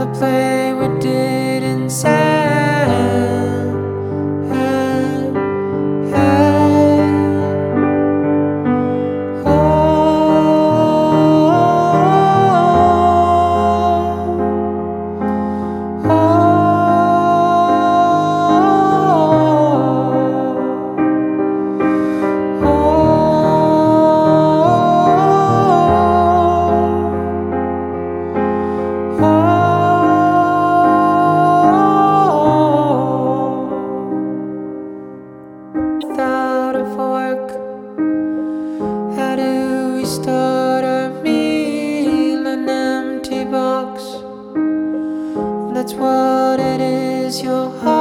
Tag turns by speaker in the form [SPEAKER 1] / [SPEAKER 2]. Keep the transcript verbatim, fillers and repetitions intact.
[SPEAKER 1] the play we did in sand. Without a fork, how do we start our meal? An empty box, that's what it is, your heart.